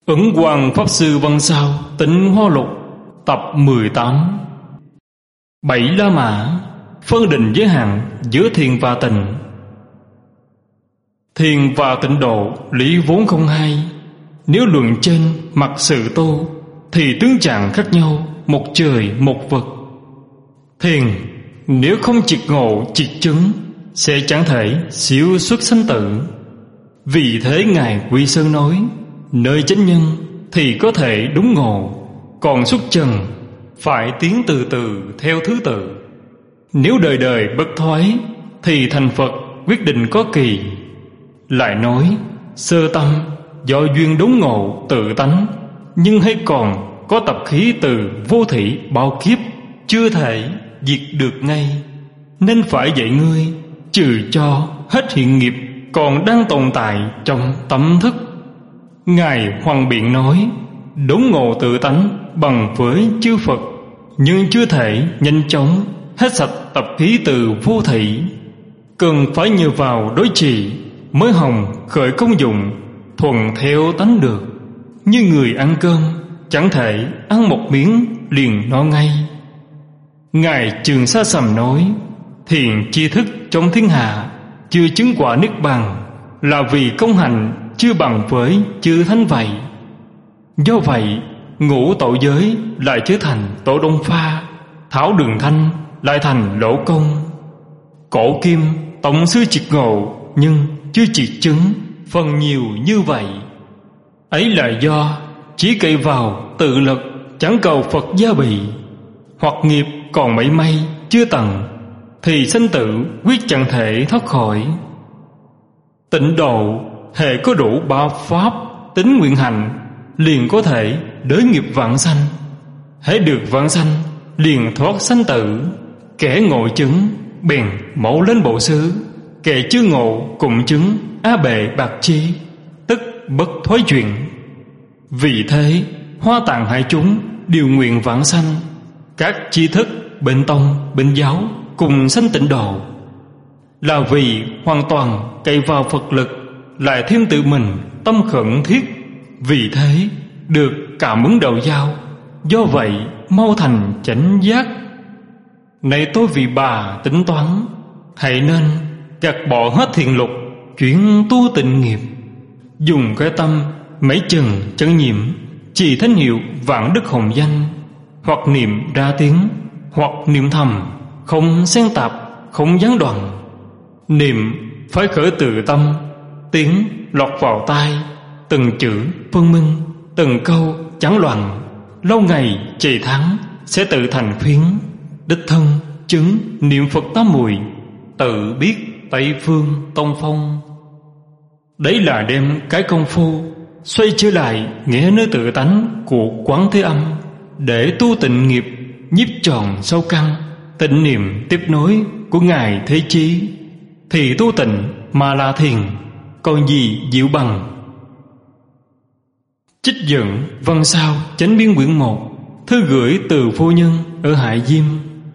Ấn Quang Pháp Sư Văn Sao Tịnh Hoa Lục tập 18. 7 La Mã phân định giới hạn giữa thiền và tịnh. Thiền và tịnh độ lý vốn không hai. Nếu luận trên mặt sự tu thì tướng trạng khác nhau, một trời một vực. Thiền nếu không triệt ngộ triệt chứng sẽ chẳng thể siêu xuất sanh tử. Vì thế Ngài Quy Sơn nói, nơi chánh nhân thì có thể đúng ngộ, còn xuất trần phải tiến từ từ theo thứ tự. Nếu đời đời bất thoái thì thành Phật quyết định có kỳ. Lại nói sơ tâm do duyên đốn ngộ tự tánh, nhưng hay còn có tập khí từ vô thỉ bao kiếp, chưa thể diệt được ngay. Nên phải dạy ngươi trừ cho hết hiện nghiệp còn đang tồn tại trong tâm thức. Ngài Hoàng Biện nói, đốn ngộ tự tánh bằng với chư Phật, nhưng chưa thể nhanh chóng hết sạch tập khí từ vô thỉ. Cần phải nhờ vào đối trì mới hồng khởi công dụng, thuần theo tánh được. Như người ăn cơm chẳng thể ăn một miếng liền no ngay. Ngài Trường Sa Sầm nói, thiền tri thức trong thiên hạ chưa chứng quả niết bàn là vì công hành chưa bằng với chư thánh vậy. Do vậy ngũ tổ giới lại trở thành tổ đông pha, thảo đường thanh lại thành lỗ công. Cổ kim tổng sư triệt ngộ nhưng chưa triệt chứng, phần nhiều như vậy. Ấy là do chỉ cậy vào tự lực, chẳng cầu Phật gia bị. Hoặc nghiệp còn mảy may chưa tận thì sanh tử quyết chẳng thể thoát khỏi. Tịnh độ hễ có đủ ba pháp tính nguyện hành, liền có thể đới nghiệp vãng sanh. Hễ được vãng sanh liền thoát sanh tử. Kẻ ngộ chứng bèn mẫu lên bộ xứ, kẻ chưa ngộ cùng chứng á bệ bạc chi, tức bất thoái chuyển. Vì thế Hoa Tạng hai chúng đều nguyện vãng sanh. Các tri thức bên tông bên giáo cùng sanh tịnh độ, là vì hoàn toàn cậy vào Phật lực, lại thêm tự mình tâm khẩn thiết. Vì thế được cảm ứng đạo giao, do vậy mau thành chánh giác. Này tôi vì bà tính toán, hãy nên gạt bỏ hết thiền lục, chuyển tu tịnh nghiệp. Dùng cái tâm mấy chừng chân nhiệm, chỉ thánh hiệu vạn đức hồng danh. Hoặc niệm ra tiếng, hoặc niệm thầm, không xen tạp, không gián đoạn. Niệm phải khởi từ tâm, tiếng lọt vào tai, từng chữ phân minh, từng câu chẳng loạn. Lâu ngày trì tháng sẽ tự thành phiến. Đích thân chứng niệm Phật tám mùi, tự biết Tây phương tông phong. Đấy là đem cái công phu xoay trở lại nghĩa nơi tự tánh của Quán Thế Âm, để tu tịnh nghiệp, nhiếp tròn sâu căn. Tịnh niệm tiếp nối của Ngài Thế Chí, thì tu tịnh mà là thiền, còn gì diệu bằng. Trích dẫn Văn Sao Chánh Biến quyển 1, thư gửi từ phu nhân ở Hải Diêm.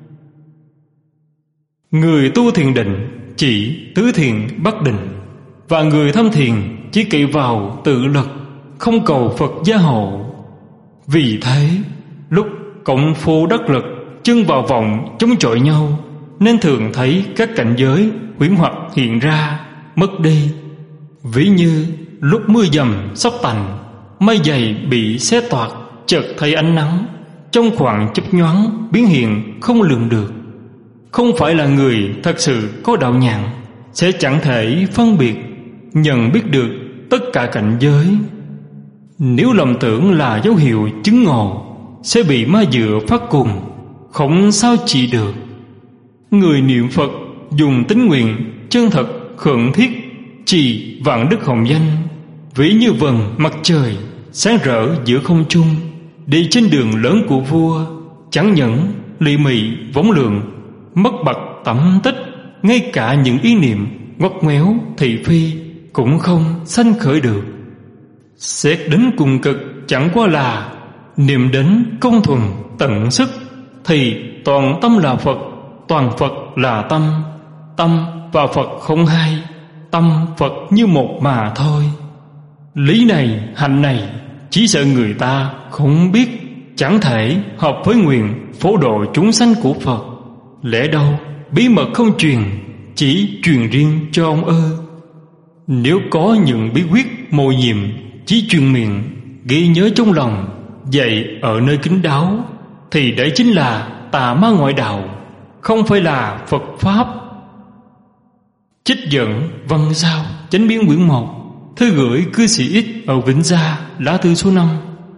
Người tu thiền định chỉ tứ thiền bất định, và người thâm thiền chỉ cậy vào tự lực, không cầu Phật gia hộ. Vì thế lúc cộng phu đắc lực chân vào vòng chống chọi nhau, nên thường thấy các cảnh giới huyễn hoặc hiện ra mất đi. Ví như lúc mưa dầm sắp tạnh, mây dày bị xé toạc, chợt thấy ánh nắng, trong khoảng chớp nhoáng biến hiện không lường được. Không phải là người thật sự có đạo nhãn sẽ chẳng thể phân biệt, nhận biết được tất cả cảnh giới. Nếu lầm tưởng là dấu hiệu chứng ngộ, sẽ bị ma dựa phát cùng, không sao trị được. Người niệm Phật dùng tín nguyện chân thật khẩn thiết, trì vạn đức hồng danh, ví như vầng mặt trời sáng rỡ giữa không trung, đi trên đường lớn của vua, chẳng những lì mị võng lượng, mất bặt tẩm tích. Ngay cả những ý niệm ngoắt ngoéo thị phi cũng không sanh khởi được. Xét đến cùng cực chẳng qua là niệm đến công thuần tận sức, thì toàn tâm là Phật, toàn Phật là tâm. Tâm và Phật không hai, tâm Phật như một mà thôi. Lý này hành này chỉ sợ người ta không biết, chẳng thể hợp với nguyện phổ độ chúng sanh của Phật. Lẽ đâu bí mật không truyền, chỉ truyền riêng cho ông ơ. Nếu có những bí quyết mầu nhiệm chỉ truyền miệng, ghi nhớ trong lòng, dạy ở nơi kín đáo, thì đấy chính là tà ma ngoại đạo, không phải là Phật Pháp. Trích dẫn văn sao Chánh Biến quyển 1, thư gửi cư sĩ X ở Vĩnh Gia, lá thư số 5.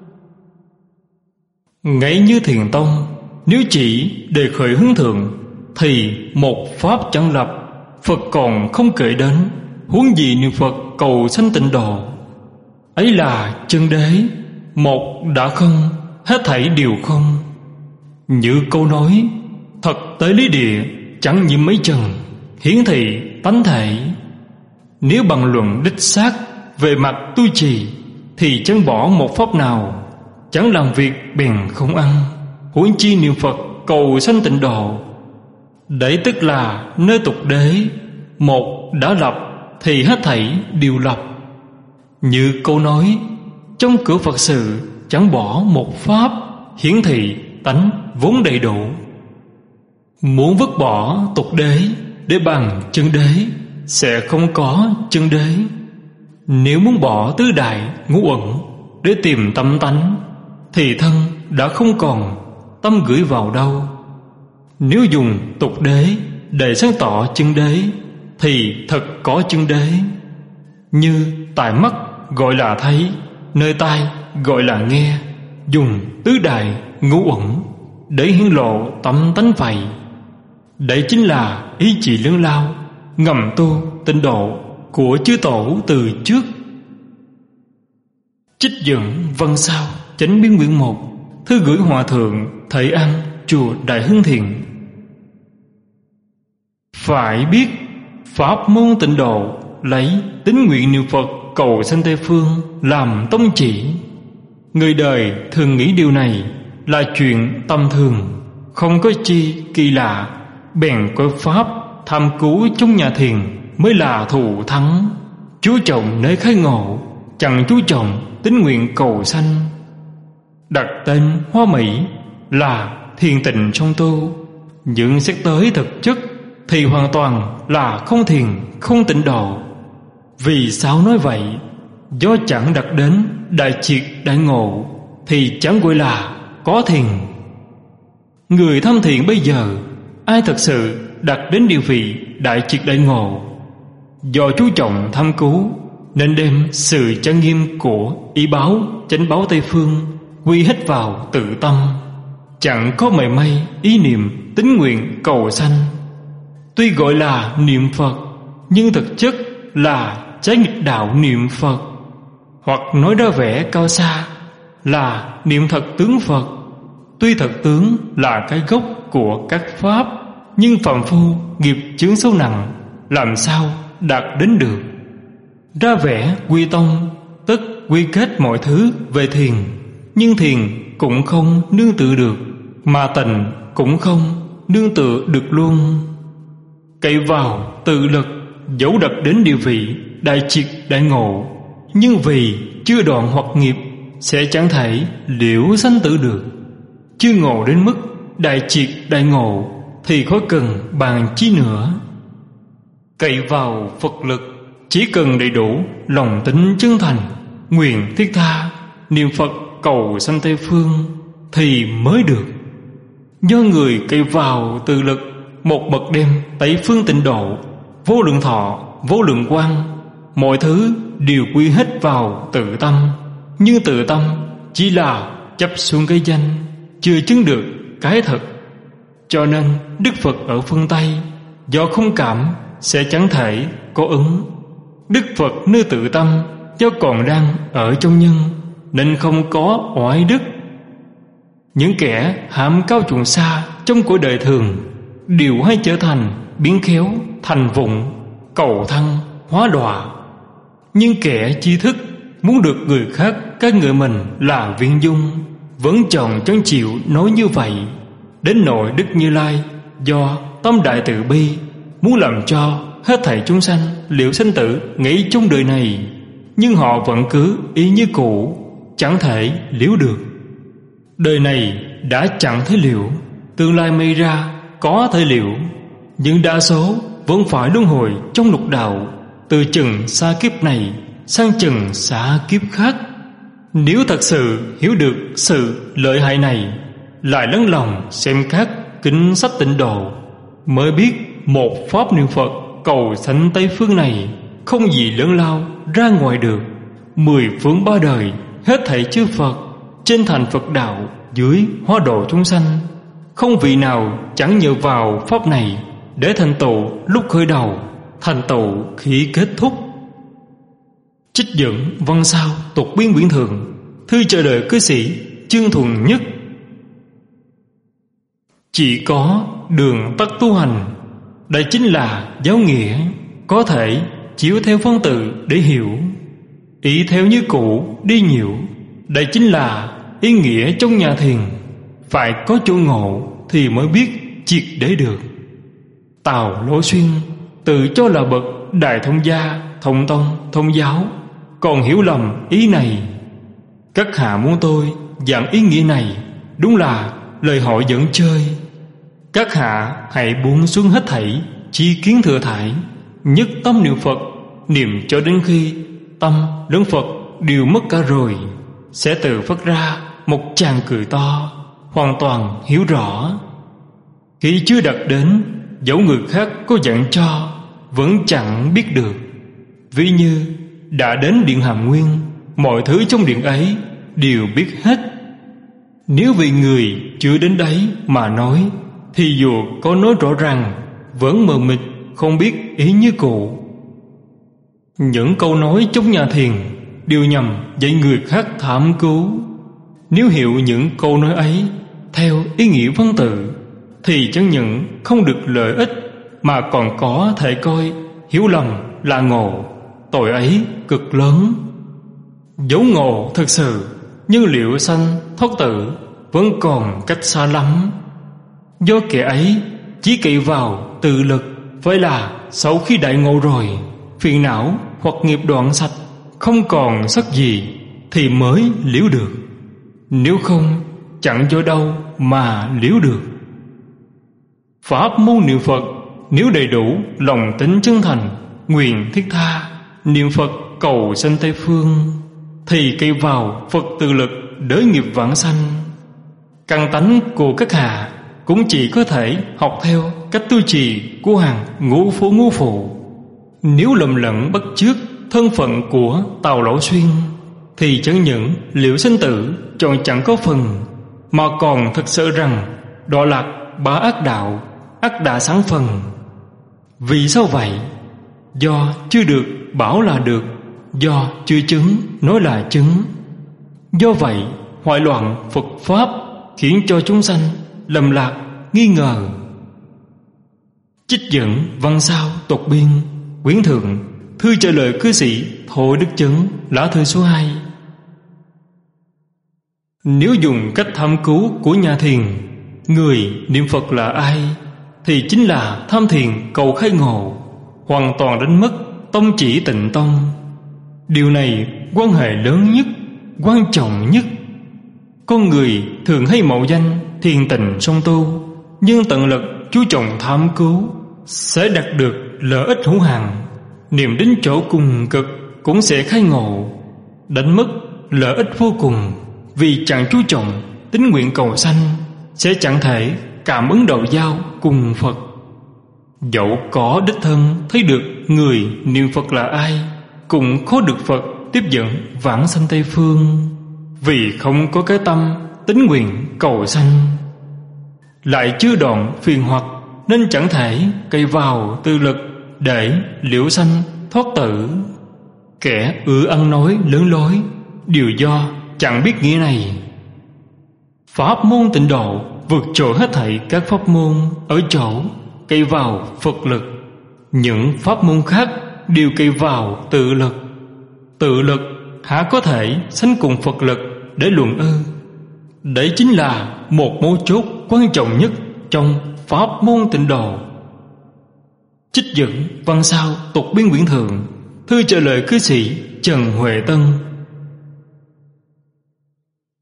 Ngay như Thiền Tông, nếu chỉ đề khởi hướng thượng, thì một Pháp chẳng lập, Phật còn không kể đến, huống gì niệm Phật cầu sanh tịnh độ. Ấy là chân đế, một đã không, hết thảy đều không. Như câu nói, thật tới lý địa, chẳng nhiễm mấy trần, hiển thị tánh thể. Nếu bằng luận đích xác về mặt tu trì, thì chẳng bỏ một pháp nào, chẳng làm việc bèn không ăn, huống chi niệm Phật cầu sanh tịnh độ. Đấy tức là nơi tục đế, một đã lập thì hết thảy đều lập. Như câu nói, trong cửa Phật sự chẳng bỏ một pháp, hiển thị tánh vốn đầy đủ. Muốn vứt bỏ tục đế để bằng chân đế, sẽ không có chân đế. Nếu muốn bỏ tứ đại ngũ uẩn để tìm tâm tánh, thì thân đã không còn, tâm gửi vào đâu. Nếu dùng tục đế để sáng tỏ chân đế, thì thật có chân đế. Như tại mắt gọi là thấy, nơi tai gọi là nghe, dùng tứ đại ngũ uẩn để hiển lộ tâm tánh vậy. Đấy chính là ý chỉ lớn lao, ngầm tu tịnh độ của chư tổ từ trước. Trích dẫn văn sao Chánh Biến quyển 1, thư gửi Hòa thượng Thầy An, chùa Đại Hưng Thiện. Phải biết pháp môn tịnh độ lấy tín nguyện niệm Phật cầu sanh Tây phương làm tông chỉ. Người đời thường nghĩ điều này là chuyện tầm thường, không có chi kỳ lạ, bèn coi pháp tham cứu trong nhà thiền mới là thù thắng. Chú trọng nơi khai ngộ, chẳng chú trọng tín nguyện cầu sanh. Đặt tên hoa mỹ là thiền tịnh trong tu, nhưng xét tới thực chất thì hoàn toàn là không thiền không tịnh độ. Vì sao nói vậy? Do chẳng đặt đến đại triệt đại ngộ thì chẳng gọi là có thiền. Người tham thiền bây giờ, ai thật sự đặt đến địa vị đại triệt đại ngộ? Do chú trọng tham cứu nên đem sự trang nghiêm của ý báo chánh báo Tây phương quy hết vào tự tâm, chẳng có mảy may ý niệm tín nguyện cầu sanh. Tuy gọi là niệm Phật, nhưng thực chất là trái nghịch đạo niệm Phật. Hoặc nói ra vẻ cao xa là niệm thật tướng Phật. Tuy thật tướng là cái gốc của các pháp, nhưng phàm phu nghiệp chướng sâu nặng, làm sao đạt đến được? Ra vẻ quy tông, tức quy kết mọi thứ về thiền, nhưng thiền cũng không nương tựa được, mà tịnh cũng không nương tựa được luôn. Cậy vào tự lực, dẫu đặt đến địa vị đại triệt đại ngộ, nhưng vì chưa đoạn hoặc nghiệp, sẽ chẳng thể liễu sanh tử được. Chưa ngộ đến mức đại triệt đại ngộ thì khó cần bàn chi nữa. Cậy vào Phật lực, chỉ cần đầy đủ lòng tín chân thành, nguyện thiết tha, niệm Phật cầu sanh Tây phương thì mới được. Do người cậy vào tự lực, một bậc đem Tây phương tịnh độ, vô lượng thọ, vô lượng quang, mọi thứ đều quy hết vào tự tâm. Nhưng tự tâm chỉ là chấp xuống cái danh, chưa chứng được cái thật. Cho nên Đức Phật ở phương Tây do không cảm sẽ chẳng thể có ứng. Đức Phật nơi tự tâm do còn đang ở trong nhân, nên không có oai đức. Những kẻ hãm cao chuộng xa trong cõi đời thường đều hay trở thành biến khéo, thành vụng, cầu thăng, hóa đọa. Nhưng kẻ tri thức muốn được người khác ca ngợi mình là viên dung, vẫn chọn chẳng chịu nói như vậy. Đến nỗi Đức Như Lai do tâm đại từ bi muốn làm cho hết thảy chúng sanh liễu sanh tử nghĩ trong đời này, nhưng họ vẫn cứ ý như cũ, chẳng thể liễu được. Đời này đã chẳng thể liễu, tương lai may ra có thể liễu, nhưng đa số vẫn phải luân hồi trong lục đạo, từ chừng xa kiếp này sang chừng xa kiếp khác. Nếu thật sự hiểu được sự lợi hại này, lại lắng lòng xem các kinh sách tịnh độ, mới biết một pháp niệm Phật cầu sanh Tây phương này không gì lớn lao ra ngoài được. 10 phương 3 đời hết thảy chư Phật, trên thành Phật đạo, dưới hóa độ chúng sanh, không vị nào chẳng nhờ vào pháp này để thành tựu lúc khởi đầu, thành tựu khi kết thúc. Trích dẫn văn sao tục biên quyển thượng, thư chờ đợi cư sĩ Chương Thuần Nhất. Chỉ có đường tắt tu hành, đây chính là giáo nghĩa, có thể chiếu theo văn tự để hiểu, ý theo như cũ đi nhiều, đây chính là ý nghĩa trong nhà thiền. Phải có chỗ ngộ thì mới biết triệt để được. Tào Lỗ Xuyên tự cho là bậc đại thông gia, thông tông, thông giáo, còn hiểu lầm ý này. Các hạ muốn tôi giảng ý nghĩa này, đúng là lời hỏi dẫn chơi. Các hạ hãy buông xuống hết thảy chi kiến thừa thải, nhất tâm niệm Phật, niệm cho đến khi tâm lẫn Phật đều mất cả rồi, sẽ tự phát ra một tràng cười to, hoàn toàn hiểu rõ. Khi chưa đạt đến, dẫu người khác có dặn cho vẫn chẳng biết được. Ví như đã đến điện Hàm Nguyên, mọi thứ trong điện ấy đều biết hết. Nếu vì người chưa đến đấy mà nói, thì dù có nói rõ ràng vẫn mờ mịt, không biết ý như cũ. Những câu nói trong nhà thiền đều nhằm dạy người khác tham cứu. Nếu hiểu những câu nói ấy theo ý nghĩa văn tự, thì chẳng những không được lợi ích, mà còn có thể coi hiểu lầm là ngộ, tội ấy cực lớn. Dấu ngộ thực sự, nhưng liệu sanh thoát tử vẫn còn cách xa lắm. Do kẻ ấy chỉ cậy vào tự lực, vậy là sau khi đại ngộ rồi, phiền não hoặc nghiệp đoạn sạch, không còn sắc gì, thì mới liễu được. Nếu không, chẳng do đâu mà liễu được. Pháp môn niệm Phật, nếu đầy đủ lòng tính chân thành, nguyện thiết tha, niệm Phật cầu sanh Tây phương, thì cậy vào Phật tự lực đới nghiệp vãng sanh. Căn tánh của các hạ cũng chỉ có thể học theo cách tu trì của hàng ngũ phố ngũ phụ. Nếu lầm lẫn bắt chước thân phận của Tào Lỗ Xuyên, thì chẳng những liễu sinh tử chọn chẳng có phần, mà còn thực sự rằng đọa lạc bá ác đạo, ác đã sáng phần. Vì sao vậy? Do chưa được bảo là được, do chưa chứng nói là chứng. Do vậy hoại loạn Phật Pháp, khiến cho chúng sanh lầm lạc nghi ngờ. Trích dẫn văn sao tục biên quyển thượng, thư trả lời cư sĩ Thôi Đức Chấn, lá thư số 2. Nếu dùng cách tham cứu của nhà thiền, người niệm Phật là ai, thì chính là tham thiền cầu khai ngộ, hoàn toàn đánh mất tông chỉ Tịnh Tông. Điều này quan hệ lớn nhất, quan trọng nhất. Con người thường hay mạo danh thiền tịnh song tu, nhưng tận lực chú trọng tham cứu sẽ đạt được lợi ích hữu hạn. Niệm đến chỗ cùng cực cũng sẽ khai ngộ, đánh mất lợi ích vô cùng. Vì chẳng chú trọng tín nguyện cầu sanh, sẽ chẳng thể cảm ứng đạo giao cùng Phật. Dẫu có đích thân thấy được người niệm Phật là ai, cũng khó được Phật tiếp dẫn vãng sanh Tây phương. Vì không có cái tâm tín nguyện cầu sanh, lại chưa đoạn phiền hoặc, nên chẳng thể cậy vào tư lực để liễu sanh thoát tử. Kẻ ưa ăn nói lớn lối đều do chẳng biết nghĩa này. Pháp môn Tịnh độ vượt trội hết thảy các pháp môn ở chỗ cậy vào Phật lực. Những pháp môn khác đều cậy vào tự lực. Tự lực há có thể sánh cùng Phật lực để luận ư? Đấy chính là một mấu chốt quan trọng nhất trong pháp môn Tịnh độ. Trích dẫn văn sao tục biên quyển thượng, thư trả lời cư sĩ Trần Huệ Tân.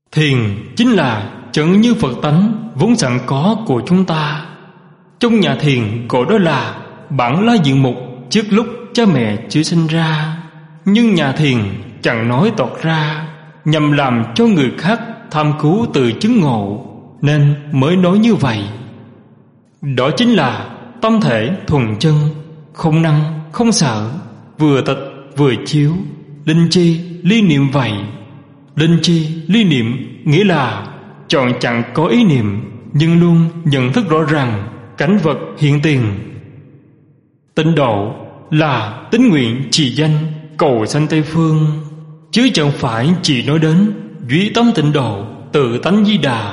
Thiền chính là chẩn như Phật tánh vốn sẵn có của chúng ta. Trong nhà thiền gọi đó là bản lá diện mục trước lúc cha mẹ chưa sinh ra, nhưng nhà thiền chẳng nói toạc ra, nhằm làm cho người khác tham cứu tự chứng ngộ, nên mới nói như vậy. Đó chính là tâm thể thuần chân, không năng không sợ, vừa tịch vừa chiếu, linh chi ly niệm vậy. Linh chi ly niệm nghĩa là chọn chẳng có ý niệm, nhưng luôn nhận thức rõ ràng cảnh vật hiện tiền. Tịnh độ là tín nguyện trì danh cầu sanh Tây phương, chứ chẳng phải chỉ nói đến duy tâm tịnh độ tự tánh Di Đà.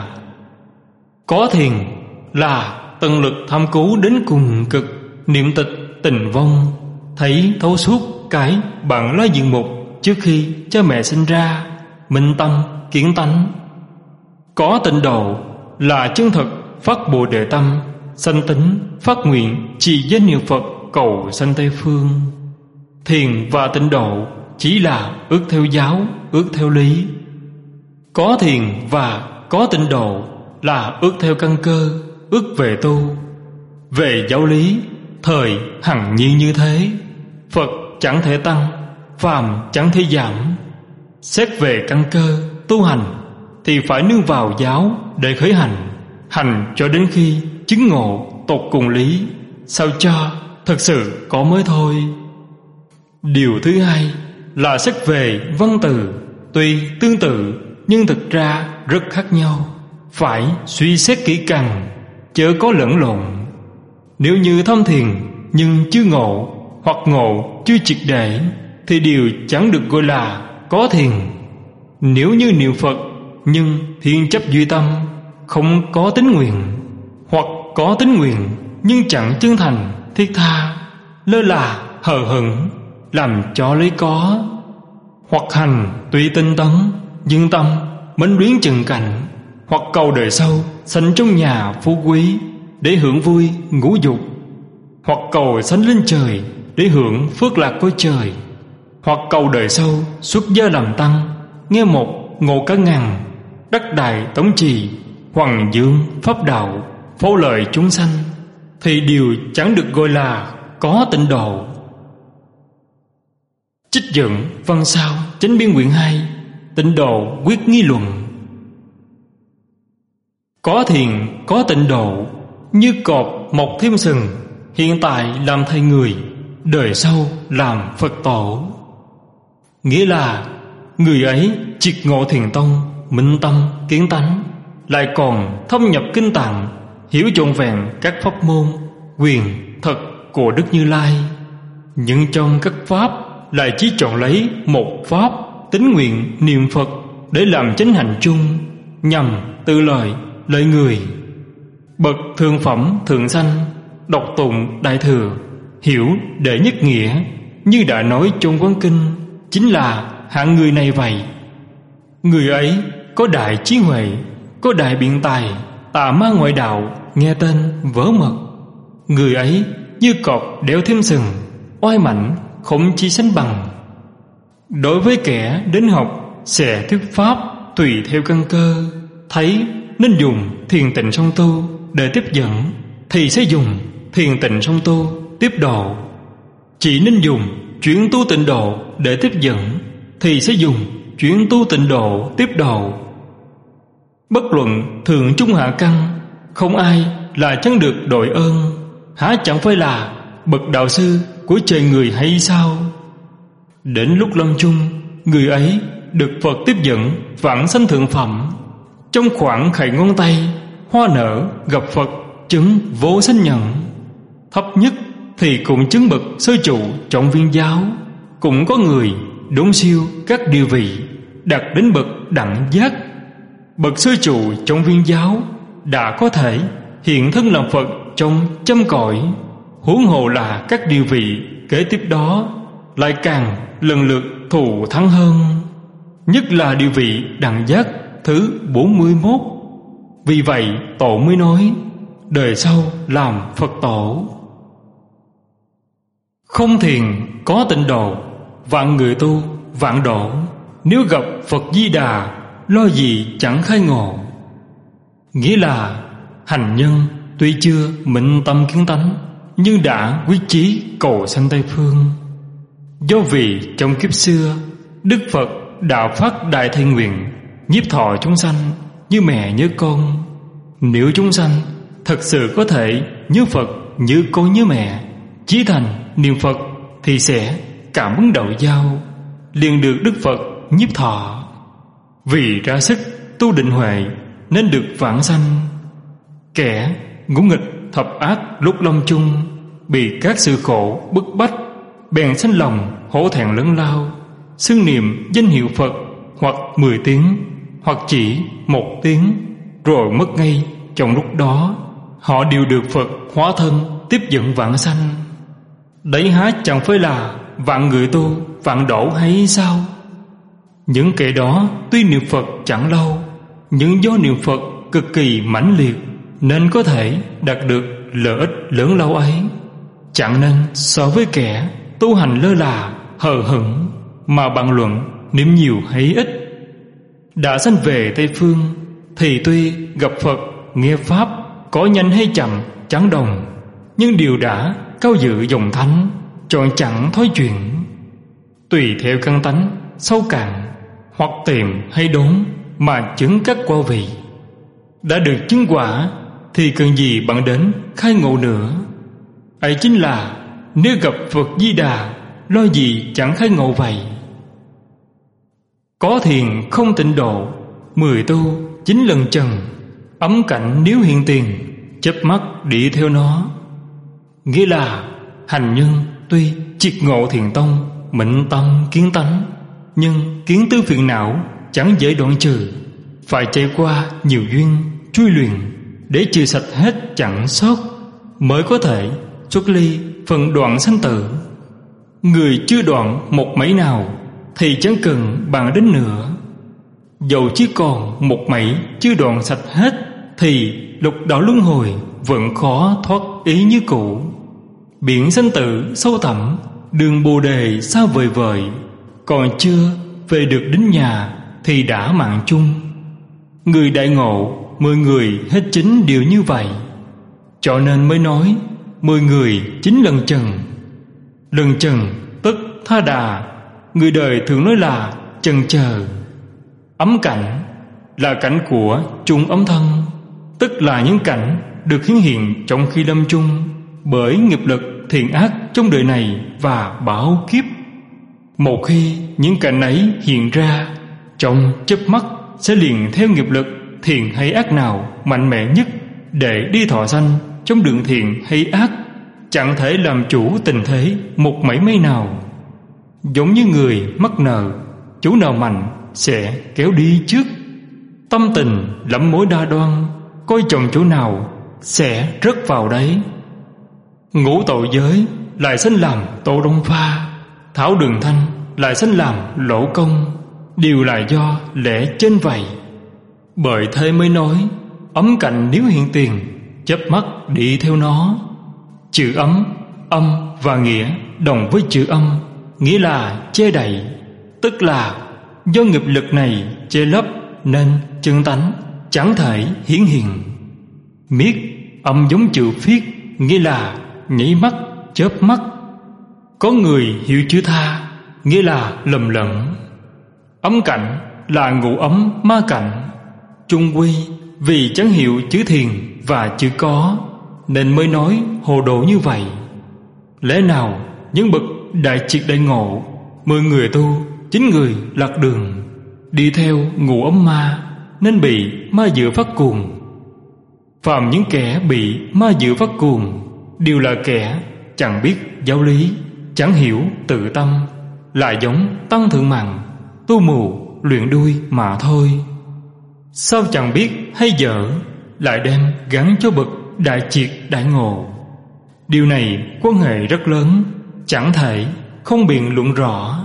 Có thiền là tận lực tham cứu đến cùng cực, niệm tịch tình vong, thấy thấu suốt cái bản lá diện mục trước khi cha mẹ sinh ra, minh tâm kiến tánh. Có tịnh độ là chân thật phát Bồ Đề tâm, sanh tính phát nguyện trì danh niệm Phật cầu sanh Tây phương. Thiền và tịnh độ chỉ là ước theo giáo, ước theo lý. Có thiền và có tịnh độ là ước theo căn cơ, ước về tu. Về giáo lý, thời hằng nhiên như thế, Phật chẳng thể tăng, phàm chẳng thể giảm. Xét về căn cơ tu hành thì phải nương vào giáo để khởi hành, hành cho đến khi chứng ngộ tột cùng lý, sao cho thật sự có mới thôi. Điều thứ hai là xét về văn từ, tuy tương tự nhưng thực ra rất khác nhau, phải suy xét kỹ càng, chớ có lẫn lộn. Nếu như thâm thiền nhưng chưa ngộ, hoặc ngộ chưa triệt để, thì điều chẳng được gọi là có thiền. Nếu như niệm Phật nhưng thiên chấp duy tâm, không có tín nguyện, hoặc có tín nguyện nhưng chẳng chân thành thiết tha, lơ là hờ hững, làm cho lấy có, hoặc hành tuy tinh tấn nhưng tâm mến luyến trần cảnh, hoặc cầu đời sau sanh trong nhà phú quý để hưởng vui ngũ dục, hoặc cầu sanh lên trời để hưởng phước lạc cõi trời, hoặc cầu đời sau xuất gia làm tăng, nghe một ngộ cả ngàn, đắc đại tống trì, hoàng dương pháp đạo, phổ lợi chúng sanh, thì điều chẳng được gọi là có tịnh độ. Trích dẫn văn sao Chánh Biên quyển 2, Tịnh độ quyết nghi luận. Có thiền có tịnh độ, như cọp mọc thêm sừng, hiện tại làm thầy người, đời sau làm Phật tổ. Nghĩa là người ấy triệt ngộ thiền tông, minh tâm kiến tánh, lại còn thâm nhập kinh tạng, hiểu trọn vẹn các pháp môn quyền thật của Đức Như Lai. Nhưng trong các pháp lại chỉ chọn lấy một pháp tín nguyện niệm Phật để làm chánh hành chung, nhằm tự lợi lợi người. Bậc thượng phẩm thượng sanh đọc tụng đại thừa, hiểu đệ nhất nghĩa, như đã nói trong Quán Kinh, chính là hạng người này vậy. Người ấy có đại trí huệ, có đại biện tài, tà ma ngoại đạo nghe tên vỡ mật. Người ấy như cọp đeo thêm sừng, oai mạnh không chi sánh bằng. Đối với kẻ đến học sẽ thuyết pháp tùy theo căn cơ, thấy nên dùng thiền tịnh song tu để tiếp dẫn, thì sẽ dùng thiền tịnh song tu tiếp độ. Chỉ nên dùng chuyển tu tịnh độ để tiếp dẫn, thì sẽ dùng chuyển tu tịnh độ tiếp độ. Bất luận thượng trung hạ căn, không ai là chẳng được đội ơn, há chẳng phải là bậc đạo sư của trời người hay sao? Đến lúc lâm chung, người ấy được Phật tiếp dẫn vãng sanh thượng phẩm. Trong khoảng khẩy ngón tay, hoa nở gặp Phật chứng vô sanh nhận. Thấp nhất thì cũng chứng bậc sơ trụ trọng viên giáo. Cũng có người đốn siêu các địa vị, đạt đến bậc đẳng giác. Bậc sơ trụ trọng viên giáo đã có thể hiện thân làm Phật trong trăm cõi, huống hồ là các địa vị kế tiếp đó lại càng lần lượt thù thắng hơn. Nhất là địa vị đẳng giác thứ 41. Vì vậy tổ mới nói đời sau làm Phật tổ. Không thiền có tịnh độ, vạn người tu vạn độ. Nếu gặp Phật Di Đà, lo gì chẳng khai ngộ. Nghĩa là hành nhân tuy chưa minh tâm kiến tánh, nhưng đã quyết chí cầu sanh Tây Phương. Do vì trong kiếp xưa, Đức Phật đã phát đại thệ nguyện nhiếp thọ chúng sanh như mẹ nhớ con. Nếu chúng sanh thật sự có thể nhớ Phật như con nhớ mẹ, chí thành niệm Phật, thì sẽ cảm ứng đạo giao, liền được Đức Phật nhiếp thọ. Vì ra sức tu định huệ nên được vãng sanh. Kẻ ngũ nghịch thập ác lúc lâm chung, bị các sự khổ bức bách, bèn sanh lòng hổ thẹn lớn lao, xưng niệm danh hiệu Phật hoặc 10 tiếng, hoặc chỉ 1 tiếng, rồi mất ngay trong lúc đó. Họ đều được Phật hóa thân tiếp dẫn vãng sanh. Đấy há chẳng phải là vạn người tu vạn độ hay sao? Những kẻ đó tuy niệm Phật chẳng lâu, nhưng do niệm Phật cực kỳ mãnh liệt nên có thể đạt được lợi ích lớn lao ấy. Chẳng nên so với kẻ tu hành lơ là hờ hững mà bàn luận niệm nhiều hay ít. Đã sanh về Tây Phương thì tuy gặp Phật nghe pháp có nhanh hay chậm chẳng đồng, nhưng đều đã cao dự dòng thánh, chọn chẳng thói chuyện. Tùy theo căn tánh sâu cạn, hoặc tìm hay đốn mà chứng các quả vị. Đã được chứng quả thì cần gì bạn đến khai ngộ nữa. Ấy chính là nếu gặp Phật Di Đà, lo gì chẳng khai ngộ vậy. Có thiền không tịnh độ, 10 tu 9 lần trần, ấm cảnh nếu hiện tiền, chớp mắt đi theo nó. Nghĩa là hành nhân tuy triệt ngộ thiền tông, mịnh tâm kiến tánh, nhưng kiến tư phiền não chẳng dễ đoạn trừ, phải trải qua nhiều duyên truy luyện để trừ sạch hết chẳng sót, mới có thể xuất ly phần đoạn sanh tử. Người chưa đoạn một mảy nào thì chẳng cần bàn đến nữa. Dầu chỉ còn một mảy chưa đoạn sạch hết thì lục đạo luân hồi vẫn khó thoát ý như cũ. Biển sanh tử sâu thẳm, đường Bồ Đề xa vời vời, còn chưa về được đến nhà thì đã mạng chung. Người đại ngộ 10 người hết 9 đều như vậy, cho nên mới nói 10 người 9 lần trần. Lần trần tức tha đà, người đời thường nói là chần chờ. Ấm cảnh là cảnh của chung ấm thân, tức là những cảnh được hiển hiện trong khi lâm chung bởi nghiệp lực thiện ác trong đời này và bảo kiếp. Một khi những cảnh ấy hiện ra, trong chớp mắt sẽ liền theo nghiệp lực thiện hay ác nào mạnh mẽ nhất để đi thọ sanh trong đường thiện hay ác, chẳng thể làm chủ tình thế một mảy may nào. Giống như người mắc nợ, chủ nào mạnh sẽ kéo đi trước. Tâm tình lắm mối đa đoan, coi chồng chỗ nào sẽ rớt vào đấy. Ngũ tội giới lại sanh làm tổ đông pha, thảo đường thanh lại sanh làm lỗ công, đều là do lẽ trên vậy. Bởi thế mới nói ấm cảnh nếu hiện tiền, chớp mắt đi theo nó. Chữ ấm, âm và nghĩa đồng với chữ âm, nghĩa là che đậy, tức là do nghiệp lực này che lấp nên chân tánh chẳng thể hiển hiện. Miết âm giống chữ phiết, nghĩa là nhảy mắt, chớp mắt. Có người hiểu chữ tha, nghĩa là lầm lẫn. Ấm cảnh là ngũ ấm ma cảnh. Chung quy vì chẳng hiểu chữ thiền và chữ có nên mới nói hồ đồ như vậy. Lẽ nào những bậc đại triệt đại ngộ, 10 người tu 9 người lạc đường, đi theo ngũ ấm ma nên bị ma dựa phát cuồng. Phàm những kẻ bị ma dựa phát cuồng đều là kẻ chẳng biết giáo lý, chẳng hiểu tự tâm, lại giống tăng thượng mạng, tu mù luyện đuôi mà thôi. Sao chẳng biết hay dở lại đem gắn cho bậc đại triệt đại ngộ. Điều này quan hệ rất lớn, chẳng thể không biện luận rõ.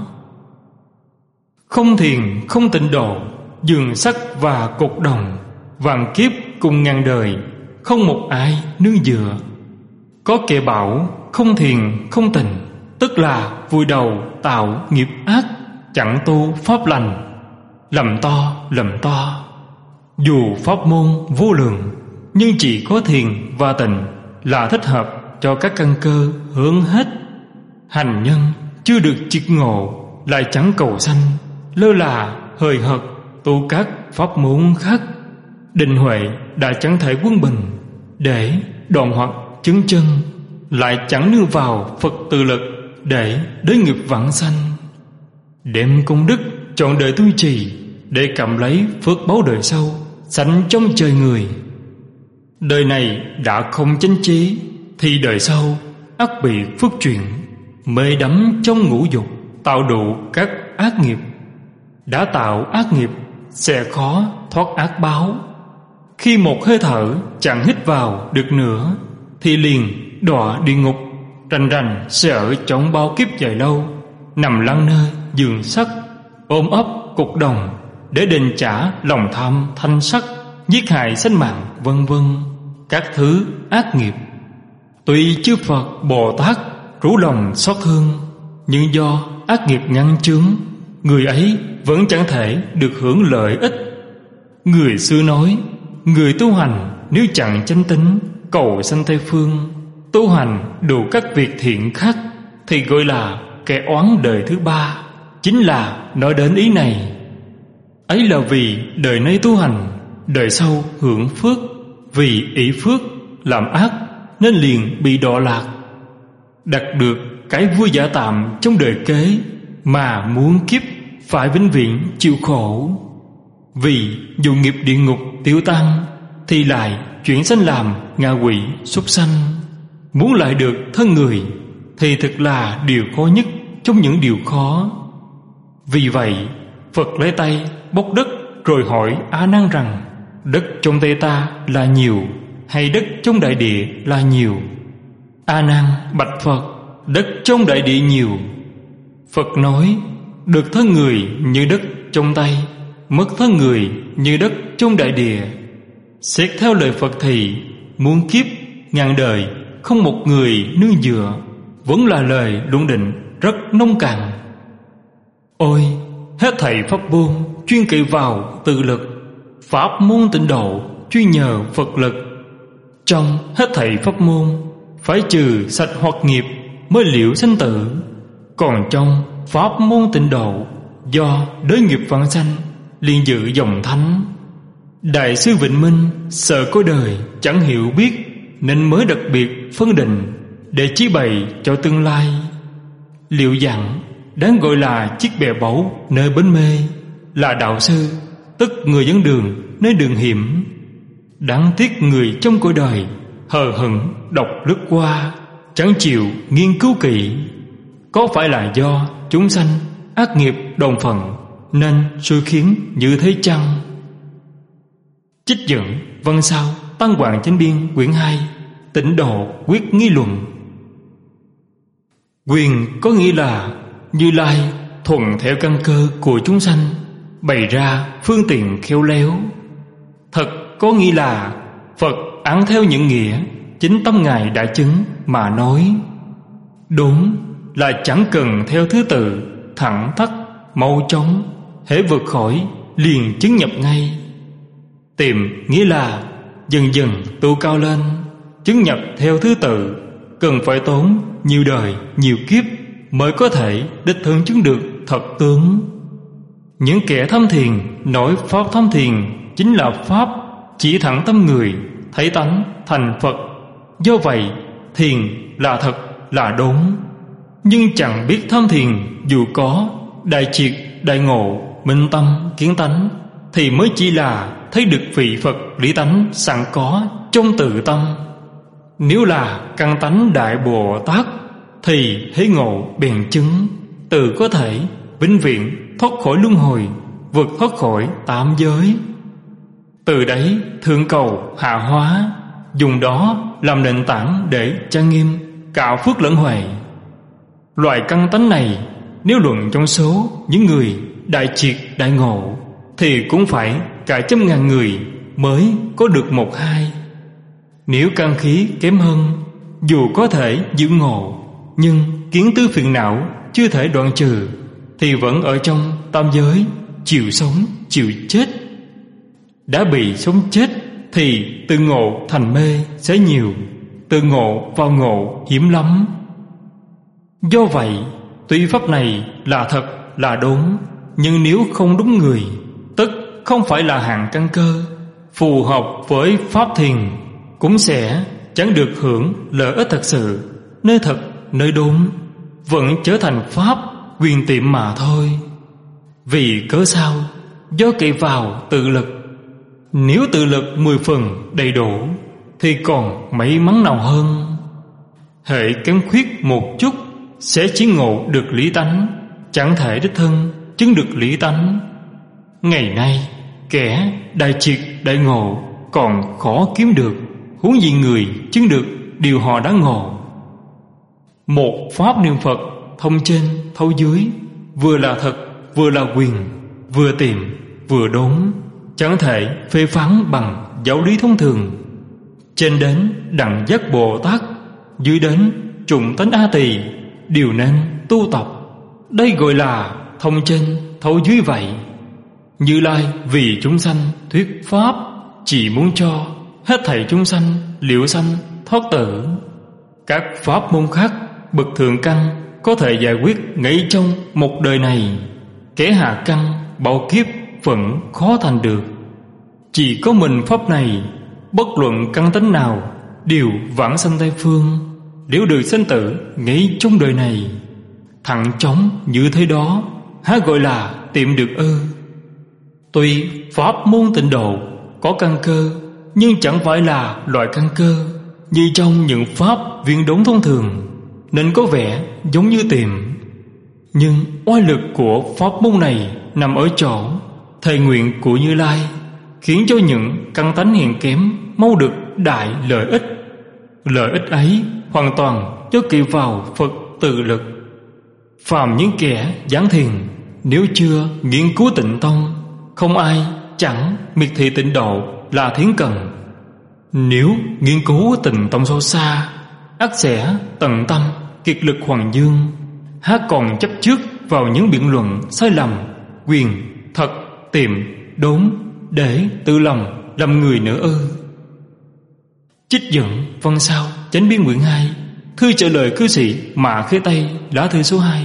Không thiền không tịnh độ, giường sắt và cột đồng, vạn kiếp cùng ngàn đời, không một ai nương dựa. Có kẻ bảo không thiền không tịnh, tức là vùi đầu tạo nghiệp ác, chẳng tu pháp lành. lầm to. Dù pháp môn vô lượng, nhưng chỉ có thiền và tịnh là thích hợp cho các căn cơ hướng hết. Hành nhân chưa được triệt ngộ lại chẳng cầu sanh, lơ là hời hợt tu các pháp môn khác. Định huệ đã chẳng thể quân bình để đoạn hoặc chứng chân, lại chẳng nương vào Phật tự lực để đối nghiệp vãng sanh. Đem công đức chọn đời tu trì để cầm lấy phước báu đời sau, sanh trong trời người. Đời này đã không chánh trí thì đời sau ắt bị phước chuyển, mê đắm trong ngũ dục, tạo đủ các ác nghiệp. Đã tạo ác nghiệp sẽ khó thoát ác báo. Khi một hơi thở chẳng hít vào được nữa thì liền đọa địa ngục, rành rành sẽ ở trong bao kiếp dài lâu, nằm lăn nơi giường sắt, ôm ấp cục đồng để đền trả lòng tham thanh sắc, giết hại sinh mạng, vân vân, các thứ ác nghiệp. Tuy chư Phật Bồ Tát rủ lòng xót thương, nhưng do ác nghiệp ngăn chướng, người ấy vẫn chẳng thể được hưởng lợi ích. Người xưa nói, người tu hành nếu chẳng chánh tín, cầu sanh Tây phương, tu hành đủ các việc thiện khác, thì gọi là kẻ oán đời thứ ba. Chính là nói đến ý này. Ấy là vì đời nay tu hành, đời sau hưởng phước, vì ỷ phước làm ác nên liền bị đọa lạc. Đạt được cái vui giả tạm trong đời kế, mà muốn kiếp phải vĩnh viễn chịu khổ. Vì dù nghiệp địa ngục tiêu tan, thì lại chuyển sanh làm ngạ quỷ súc sanh. Muốn lại được thân người thì thực là điều khó nhất trong những điều khó. Vì vậy Phật lấy tay bốc đất rồi hỏi A Nan rằng: đất trong tay ta là nhiều hay đất trong đại địa là nhiều? A Nan bạch Phật: đất trong đại địa nhiều. Phật nói: được thân người như đất trong tay, mất thân người như đất trong đại địa. Xét theo lời Phật thì muôn kiếp ngàn đời không một người nương dựa, vẫn là lời luận định rất nông cạn. Ôi, hết thảy pháp môn chuyên cậy vào tự lực, pháp môn tịnh độ chuyên nhờ Phật lực. Trong hết thảy pháp môn phải trừ sạch hoặc nghiệp mới liễu sanh tử. Còn trong pháp môn tịnh độ, do đới nghiệp vãng sanh liền dự dòng thánh. Đại sư Vịnh Minh sợ có đời chẳng hiểu biết, nên mới đặc biệt phân định để chí bày cho tương lai. Liệu dặn đáng gọi là chiếc bè báu nơi bến mê, là đạo sư tức người dẫn đường nơi đường hiểm. Đáng tiếc người trong cõi đời hờ hững độc lướt qua, chẳng chịu nghiên cứu kỹ. Có phải là do chúng sanh ác nghiệp đồng phần nên xui khiến như thế chăng? Trích dẫn văn sao Tăng Hoàng Chánh Biên quyển 2 Tịnh Độ Quyết Nghi Luận. Quyền có nghĩa là Như Lai thuận theo căn cơ của chúng sanh, bày ra phương tiện khéo léo. Thật có nghĩa là Phật án theo những nghĩa chính tâm Ngài đã chứng mà nói. Đúng là chẳng cần theo thứ tự, thẳng tắc, mau chóng, hễ vượt khỏi liền chứng nhập ngay. Tìm nghĩa là dần dần tu cao lên, chứng nhập theo thứ tự, cần phải tốn nhiều đời, nhiều kiếp mới có thể đích thân chứng được thật tướng. Những kẻ tham thiền nói pháp tham thiền chính là pháp chỉ thẳng tâm người, thấy tánh thành Phật. Do vậy thiền là thật, là đúng. Nhưng chẳng biết tham thiền dù có đại triệt, đại ngộ, minh tâm, kiến tánh, thì mới chỉ là thấy được vị Phật lý tánh sẵn có trong tự tâm. Nếu là căn tánh Đại Bồ Tát thì hễ ngộ bèn chứng, tự có thể vĩnh viễn thoát khỏi luân hồi, vượt thoát khỏi tam giới. Từ đấy thượng cầu hạ hóa, dùng đó làm nền tảng để trang nghiêm cả phước lẫn huệ. Loại căn tánh này nếu luận trong số những người đại triệt đại ngộ thì cũng phải cả trăm ngàn người mới có được một hai. Nếu căn khí kém hơn, dù có thể giữ ngộ, nhưng kiến tư phiền não chưa thể đoạn trừ, thì vẫn ở trong tam giới, chịu sống chịu chết. Đã bị sống chết thì từ ngộ thành mê sẽ nhiều, từ ngộ vào ngộ hiếm lắm. Do vậy, tuy pháp này là thật là đúng, nhưng nếu không đúng người, tức không phải là hạng căn cơ phù hợp với pháp thiền, cũng sẽ chẳng được hưởng lợi ích thật sự, nơi thật nơi đúng, vẫn trở thành pháp quyền tiệm mà thôi. Vì cớ sao? Do cậy vào tự lực. Nếu tự lực 10 phần đầy đủ thì còn may mắn nào hơn. Hệ kém khuyết một chút sẽ chỉ ngộ được lý tánh, chẳng thể đích thân chứng được lý tánh. Ngày nay kẻ đại triệt đại ngộ còn khó kiếm được, huống gì người chứng được điều họ đã ngộ. Một pháp niệm Phật thông trên thấu dưới, vừa là thật vừa là quyền, vừa tiệm vừa đúng, chẳng thể phê phán bằng giáo lý thông thường. Trên đến đẳng giác Bồ Tát, dưới đến trùng tánh A Tỳ, đều nên tu tập. Đây gọi là thông trên thấu dưới vậy. Như Lai vì chúng sanh thuyết pháp, chỉ muốn cho hết thảy chúng sanh liễu sanh thoát tử. Các pháp môn khác bậc thượng căn có thể giải quyết ngay trong một đời này, kẻ hạ căn bao kiếp vẫn khó thành được. Chỉ có mình pháp này, bất luận căn tánh nào, đều vãng sanh Tây phương, nếu được sanh tử ngay trong đời này. Thẳng chóng như thế đó, há gọi là tiệm được ư? Tuy pháp môn tịnh độ có căn cơ, nhưng chẳng phải là loại căn cơ như trong những pháp viên đốn thông thường, nên có vẻ giống như tiệm. Nhưng oai lực của pháp môn này nằm ở chỗ thệ nguyện của Như Lai, khiến cho những căn tánh hèn kém mau được đại lợi ích. Lợi ích ấy hoàn toàn do kỳ vào Phật tự lực. Phàm những kẻ giảng thiền, nếu chưa nghiên cứu tịnh tông, không ai chẳng miệt thị tịnh độ là thiến cần. Nếu nghiên cứu tịnh tông sâu xa, ắt sẽ tận tâm kiệt lực hoàng dương, há còn chấp trước vào những biện luận sai lầm, quyền, thật, tiệm, đốn, để tự lòng làm người nữa ư? Trích dẫn văn sao Chánh Biên quyển 2, thư trả lời cư sĩ Mạ Khê Tây, lá thư số 2.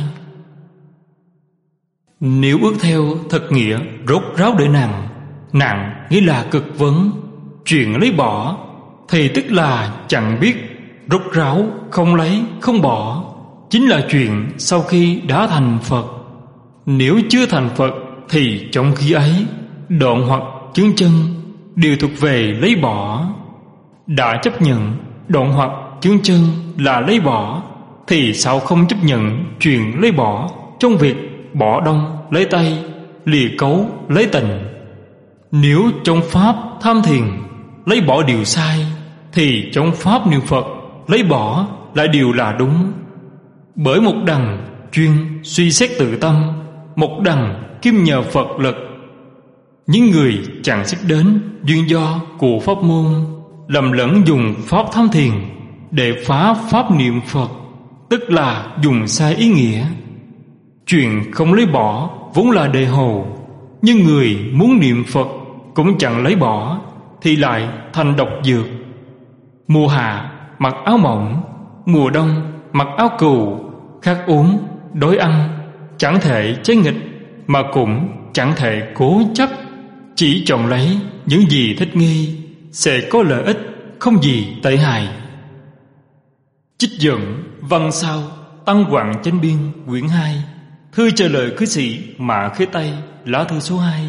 Nếu ước theo thật nghĩa rốt ráo đời nàng, nặng nghĩa là cực vấn, chuyện lấy bỏ, thì tức là chẳng biết rốt ráo, không lấy không bỏ, chính là chuyện sau khi đã thành Phật. Nếu chưa thành Phật thì trong khi ấy, đoạn hoặc chứng chân đều thuộc về lấy bỏ. Đã chấp nhận đoạn hoặc chứng chân là lấy bỏ, thì sao không chấp nhận chuyện lấy bỏ trong việc bỏ đông lấy tây, lìa cấu lấy tình? Nếu trong pháp tham thiền lấy bỏ điều sai, thì trong pháp niệm Phật lấy bỏ lại điều là đúng. Bởi một đằng chuyên suy xét tự tâm, một đằng kim nhờ Phật lực. Những người chẳng xét đến duyên do của pháp môn, lầm lẫn dùng pháp tham thiền để phá pháp niệm Phật, tức là dùng sai ý nghĩa. Chuyện không lấy bỏ vốn là đề hồ, nhưng người muốn niệm Phật cũng chẳng lấy bỏ, thì lại thành độc dược. Mùa hạ mặc áo mỏng, mùa đông mặc áo cừu, khát uống đói ăn, chẳng thể trái nghịch, mà cũng chẳng thể cố chấp. Chỉ chọn lấy những gì thích nghi, sẽ có lợi ích, không gì tệ hại. Trích dẫn văn sao Tăng Quảng Chánh Biên quyển 2, thư trả lời cư sĩ Mạ Khê Tây, lá thư số 2.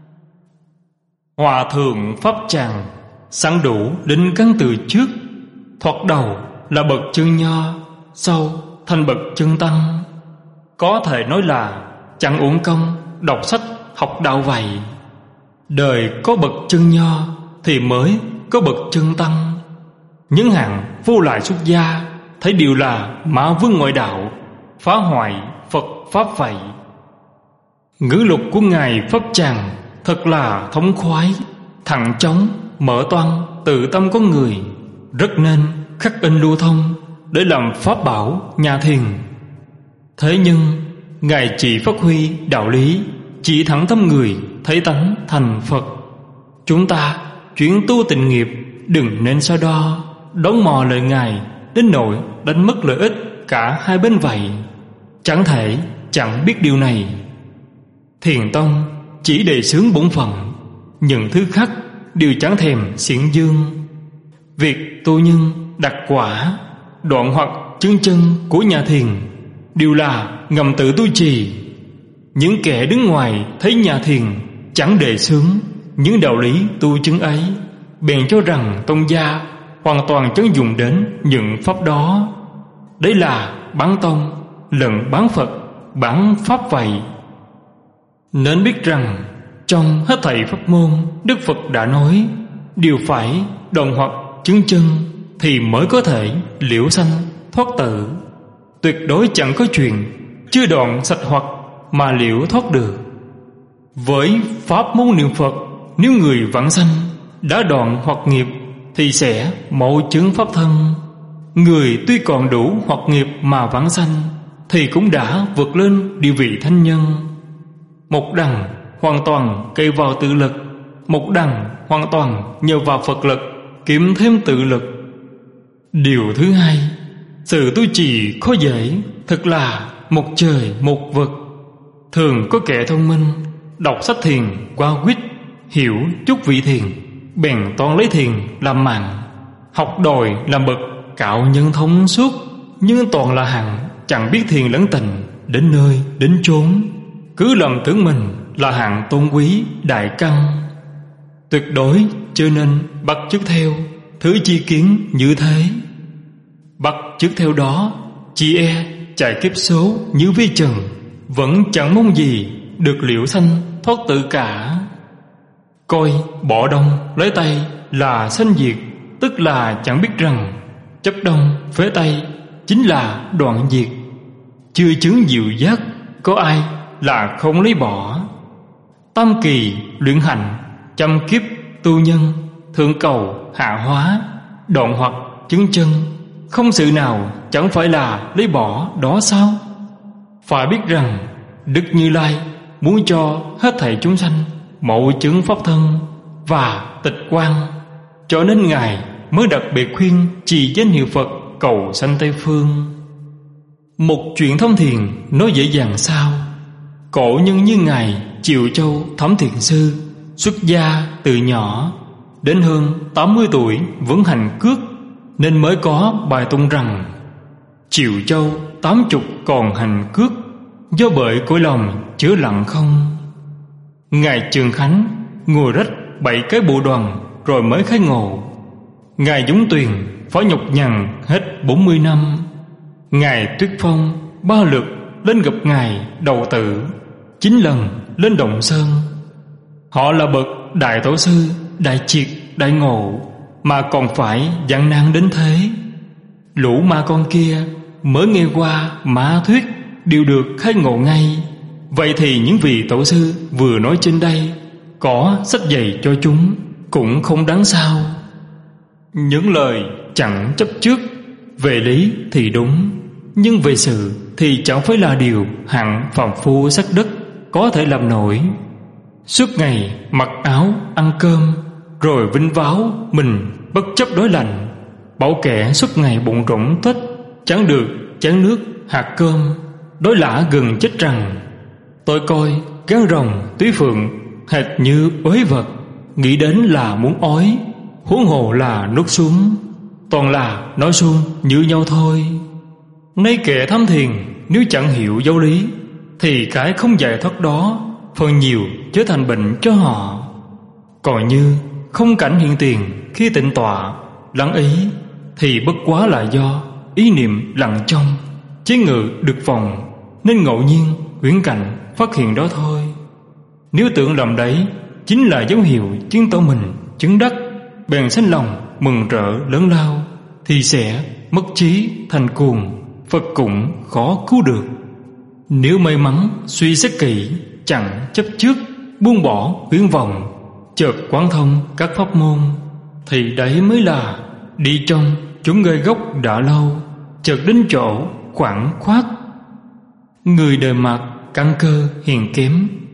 Hòa thượng pháp tràng sẵn đủ định căn từ trước, thoạt đầu là bậc chân nho, sau thành bậc chân tăng. Có thể nói là chẳng uổng công đọc sách học đạo vậy. Đời có bậc chân nho thì mới có bậc chân tăng. Những hạng vô lại xuất gia thấy đều là mã vương ngoại đạo, phá hoại Phật pháp vậy. Ngữ lục của ngài pháp tràng thật là thống khoái, thẳng chóng mở toan tự tâm con người, rất nên khắc in lưu thông để làm pháp bảo nhà thiền. Thế nhưng ngài chỉ phát huy đạo lý, chỉ thẳng tâm người, thấy tánh thành Phật. Chúng ta chuyển tu tịnh nghiệp, đừng nên so đo, đón mò lời Ngài đến nỗi đánh mất lợi ích cả hai bên vậy. Chẳng thể chẳng biết điều này. Thiền tông chỉ đề xướng bổn phận, những thứ khác đều chẳng thèm xiển dương. Việc tu nhân đặt quả, đoạn hoặc chứng chân của nhà thiền đều là ngầm tự tu trì. Những kẻ đứng ngoài thấy nhà thiền chẳng đề xướng những đạo lý tu chứng ấy, bèn cho rằng tông gia hoàn toàn chẳng dùng đến những pháp đó. Đấy là bán tông lẫn bán Phật, bán pháp vậy. Nên biết rằng trong hết thảy pháp môn, Đức Phật đã nói đều phải đoạn hoặc chứng chân thì mới có thể liễu sanh thoát tử. Tuyệt đối chẳng có chuyện chưa đoạn sạch hoặc mà liễu thoát được. Với pháp môn niệm Phật, nếu người vãng sanh đã đoạn hoặc nghiệp thì sẽ mậu chứng pháp thân. Người tuy còn đủ hoặc nghiệp mà vãng sanh thì cũng đã vượt lên địa vị thánh nhân. Một đằng hoàn toàn cậy vào tự lực, một đằng hoàn toàn nhờ vào Phật lực kiếm thêm tự lực. Điều thứ hai, sự tu trì khó dễ, thật là một trời một vực. Thường có kẻ thông minh đọc sách thiền qua quýt, hiểu chút vị thiền, bèn toan lấy thiền làm mạng, học đòi làm bậc cạo nhân thông suốt, nhưng toàn là hạng chẳng biết thiền lẫn tình, đến nơi đến chốn cứ lầm tưởng mình là hạng tôn quý đại căn. Tuyệt đối cho nên bắt chước theo thứ chi kiến như thế. Bắt chước theo đó, chỉ e chạy kiếp số như vi trần, vẫn chẳng mong gì được liễu sanh thoát tự cả. Coi bỏ đông lấy tay là sanh diệt, tức là chẳng biết rằng chấp đông phế tay chính là đoạn diệt. Chưa chứng diệu giác, có ai là không lấy bỏ. Tam kỳ luyện hành, trăm kiếp tu nhân, thượng cầu hạ hóa, đoạn hoặc chứng chân, không sự nào chẳng phải là lấy bỏ đó sao? Phải biết rằng Đức Như Lai muốn cho hết thảy chúng sanh mậu chứng pháp thân và tịch quan, cho nên Ngài mới đặc biệt khuyên trì danh hiệu Phật cầu sanh Tây Phương. Một chuyện thông thiền nói dễ dàng sao? Cổ nhân như Ngài Triệu Châu Thẩm Thiền Sư, xuất gia từ nhỏ, đến hơn 80 tuổi vẫn hành cước, nên mới có bài tụng rằng: Triệu Châu 80 còn hành cước, do bởi cõi lòng chứa lặng không. Ngài Trường Khánh ngồi rách 7 cái bộ đoàn rồi mới khai ngộ. Ngài Dũng Tuyền phải nhọc nhằn hết 40 năm. Ngài Tuyết Phong 3 lượt lên gặp Ngài Đầu Tự, 9 lần lên Động Sơn. Họ là bậc đại tổ sư, đại triệt, đại ngộ, mà còn phải gian nan đến thế. Lũ ma con kia mới nghe qua mã thuyết đều được khai ngộ ngay. Vậy thì những vị tổ sư vừa nói trên đây có sách dạy cho chúng cũng không đáng sao. Những lời chẳng chấp trước, về lý thì đúng, nhưng về sự thì chẳng phải là điều hạng phàm phu sắc đất có thể làm nổi. Suốt ngày mặc áo ăn cơm, rồi vinh váo mình bất chấp đói lạnh, bảo kẻ suốt ngày bụng rỗng tuếch, chẳng được chén nước hạt cơm, đói lả gần chết rằng. Tôi coi gán rồng túy phượng hệt như uế vật, nghĩ đến là muốn ói, huống hồ là nuốt xuống, toàn là nói suông như nhau thôi. Nay kẻ tham thiền nếu chẳng hiểu giáo lý thì cái không giải thoát đó phần nhiều trở thành bệnh cho họ. Còn như không cảnh hiện tiền khi tịnh tọa lắng ý thì bất quá là do ý niệm lặng trong chế ngự được vòng, nên ngẫu nhiên huyễn cảnh phát hiện đó thôi. Nếu tưởng lầm đấy chính là dấu hiệu chứng tỏ mình chứng đắc, bèn sanh lòng mừng rỡ lớn lao, thì sẽ mất trí thành cuồng, Phật cũng khó cứu được. Nếu may mắn suy xét kỹ, chẳng chấp trước, buông bỏ huyễn vọng, chợt quán thông các pháp môn, thì đấy mới là đi trong chúng gây gốc đã lâu, chợt đến chỗ khoảng khoát. Người đời mặt căn cơ hiền kém,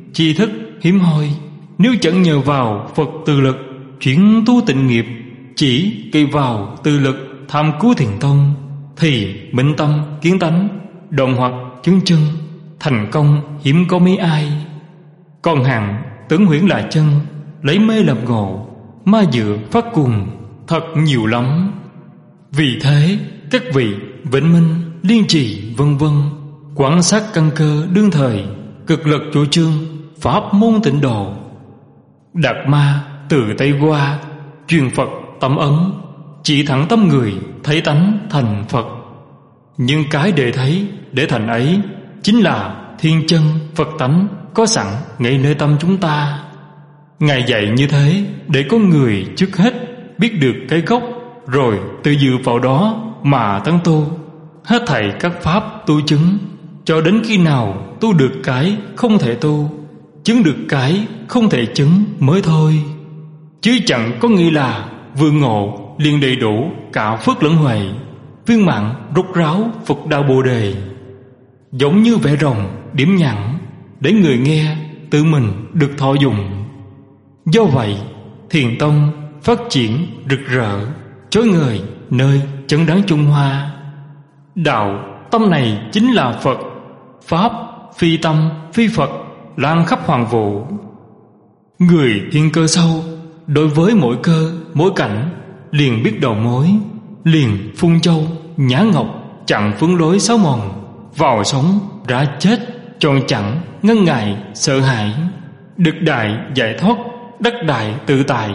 tri thức hiếm hoi. Nếu chẳng nhờ vào Phật từ lực chuyển tu tịnh nghiệp, chỉ kỳ vào từ lực tham cứu thiền tông, thì minh tâm kiến tánh, đoạn hoặc chứng chân, thành công hiếm có mấy ai. Còn hạng tưởng huyễn là chân, lấy mê làm ngộ, ma dựa phát cuồng, thật nhiều lắm. Vì thế các vị vĩnh minh, liên trì vân vân, quan sát căn cơ đương thời, cực lực chủ trương pháp môn tịnh độ. Đạt ma từ Tây qua, truyền Phật tâm ấn, chỉ thẳng tâm người thấy tánh thành Phật. Nhưng cái để thấy để thành ấy chính là thiên chân Phật tánh có sẵn ngay nơi tâm chúng ta. Ngài dạy như thế để con người trước hết biết được cái gốc, rồi tự dựa vào đó mà tấn tu hết thảy các pháp tu chứng, cho đến khi nào tu được cái không thể tu, chứng được cái không thể chứng mới thôi. Chứ chẳng có nghĩa là vừa ngộ liền đầy đủ cả phước lẫn huệ, viên mãn rốt ráo Phật đạo Bồ đề. Giống như vẽ rồng điểm nhẵn, để người nghe tự mình được thọ dụng. Do vậy Thiền tông phát triển rực rỡ, chói ngời nơi chấn đáng Trung Hoa. Đạo tâm này chính là Phật, pháp phi tâm phi Phật, lan khắp hoàng vũ. Người thiên cơ sâu, đối với mỗi cơ mỗi cảnh liền biết đầu mối, liền phun châu nhã ngọc, chặn phương lối xáo mòn, vào sống ra chết, tròn chẳng ngân ngại sợ hãi, được đại giải thoát, đắc đại tự tại.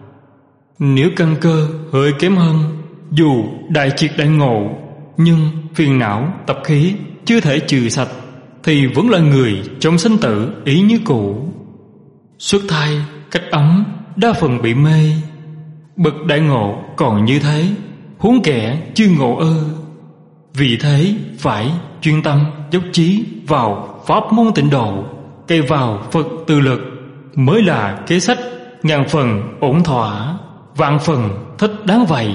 Nếu căn cơ hơi kém hơn, dù đại triệt đại ngộ, nhưng phiền não tập khí chưa thể trừ sạch, thì vẫn là người trong sinh tử ý như cũ. Xuất thai cách ấm đa phần bị mê, bậc đại ngộ còn như thế, huống kẻ chưa ngộ ư. Vì thế phải chuyên tâm dốc chí vào pháp môn tịnh độ, cây vào Phật từ lực, mới là kế sách ngàn phần ổn thỏa, vạn phần thích đáng vậy.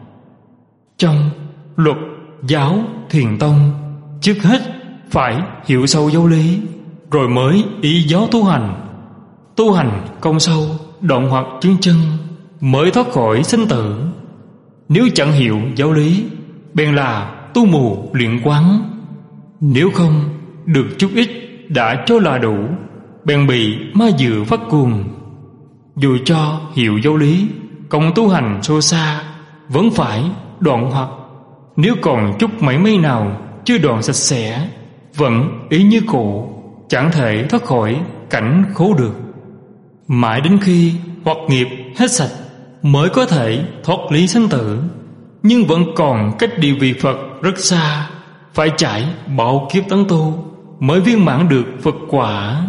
Trong luật giáo Thiền tông, trước hết phải hiểu sâu giáo lý, rồi mới ý giáo tu hành. Tu hành công sâu, đoạn hoặc chứng chân, mới thoát khỏi sinh tử. Nếu chẳng hiểu giáo lý, bèn là tu mù luyện quán. Nếu không được chút ít đã cho là đủ, bèn bị ma dựa phát cuồng. Dù cho hiểu giáo lý, công tu hành sâu xa, vẫn phải đoạn hoặc. Nếu còn chút mảy may nào chưa đoạn sạch sẽ, vẫn ý như cũ, chẳng thể thoát khỏi cảnh khổ được. Mãi đến khi hoặc nghiệp hết sạch, mới có thể thoát lý sinh tử. Nhưng vẫn còn cách địa vị Phật rất xa, phải trải bao kiếp tấn tu mới viên mãn được Phật quả.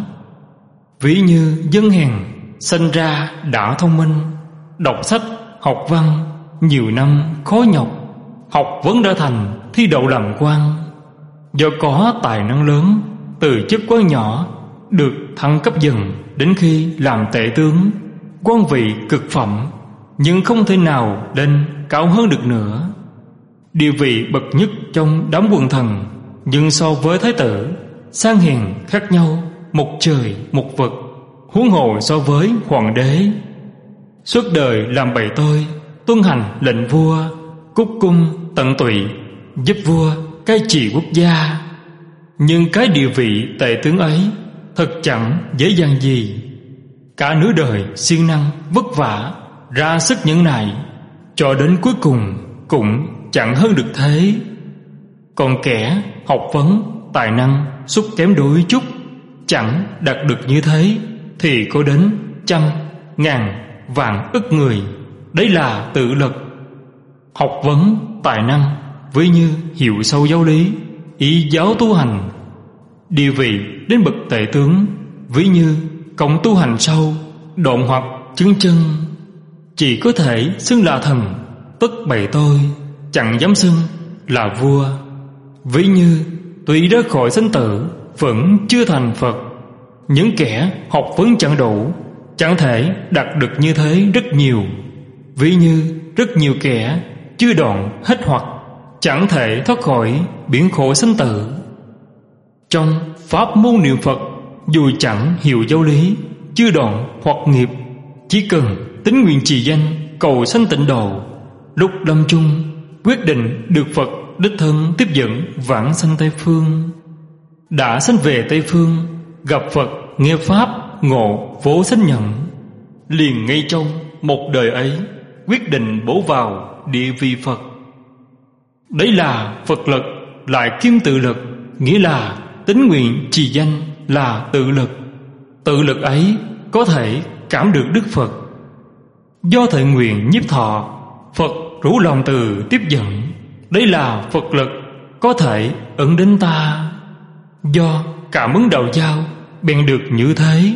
Ví như dân hèn sinh ra đã thông minh, đọc sách học văn nhiều năm khó nhọc, học vấn đã thành thi đậu làm quan. Do có tài năng lớn, từ chức quan nhỏ được thăng cấp dần, đến khi làm tể tướng, quan vị cực phẩm, nhưng không thể nào lên cao hơn được nữa. Địa vị bậc nhất trong đám quần thần, nhưng so với thái tử, sang hèn khác nhau một trời một vực, huống hồ so với hoàng đế. Suốt đời làm bầy tôi, tuân hành lệnh vua, cúc cung tận tụy, giúp vua cai trị quốc gia. Nhưng cái địa vị tể tướng ấy thật chẳng dễ dàng gì. Cả nửa đời siêng năng vất vả, ra sức nhẫn nại, cho đến cuối cùng cũng chẳng hơn được thế. Còn kẻ học vấn tài năng xúc kém đôi chút, chẳng đạt được như thế, thì có đến trăm ngàn vạn ức người. Đấy là tự lực. Học vấn tài năng ví như hiểu sâu giáo lý, ý giáo tu hành. Địa vị đến bậc tể tướng ví như công tu hành sâu, đoạn hoặc chứng chân. Chỉ có thể xưng là thần, tức bày tôi, chẳng dám xưng là vua. Ví như tuy đã khỏi sinh tử, vẫn chưa thành Phật. Những kẻ học vấn chẳng đủ, chẳng thể đạt được như thế rất nhiều. Ví như rất nhiều kẻ chưa đoạn hết hoặc, chẳng thể thoát khỏi biển khổ sinh tử. Trong pháp môn niệm Phật dù chẳng hiểu giáo lý, chưa đoạn hoặc nghiệp, chỉ cần tín nguyện trì danh, cầu sanh tịnh độ, lúc lâm chung quyết định được Phật đích thân tiếp dẫn vãng sanh Tây Phương. Đã sanh về Tây Phương, gặp Phật nghe pháp, ngộ vô sanh nhận, liền ngay trong một đời ấy quyết định bổ vào địa vị Phật. Đấy là Phật lực lại kim tự lực, nghĩa là tín nguyện trì danh là tự lực. Tự lực ấy có thể cảm được Đức Phật. Do thệ nguyện nhiếp thọ, Phật rủ lòng từ tiếp dẫn. Đấy là Phật lực có thể ẩn đến ta. Do cảm ứng đạo giao bèn được như thế.